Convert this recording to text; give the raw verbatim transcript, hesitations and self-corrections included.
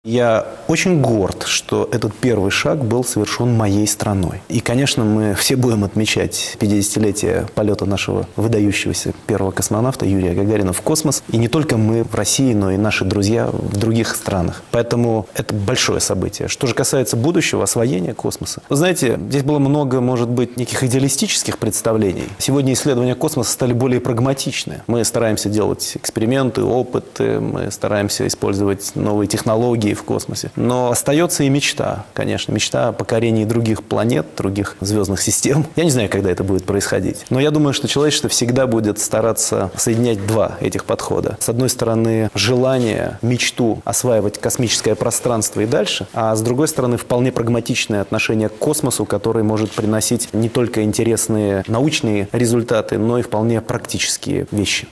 Я очень горд, что этот первый шаг был совершен моей страной. И, конечно, мы все будем отмечать пятидесятилетие полета нашего выдающегося первого космонавта Юрия Гагарина в космос. И не только мы в России, но и наши друзья в других странах. Поэтому это большое событие. Что же касается будущего освоения космоса. Вы знаете, здесь было много, может быть, неких идеалистических представлений. Сегодня исследования космоса стали более прагматичны. Мы стараемся делать эксперименты, опыты, мы стараемся использовать новые технологии в космосе. Но остается и мечта, конечно, мечта о покорении других планет, других звездных систем. Я не знаю, когда это будет происходить. Но я думаю, что человечество всегда будет стараться соединять два этих подхода. С одной стороны, желание, мечту осваивать космическое пространство и дальше, а с другой стороны, вполне прагматичное отношение к космосу, который может приносить не только интересные научные результаты, но и вполне практические вещи.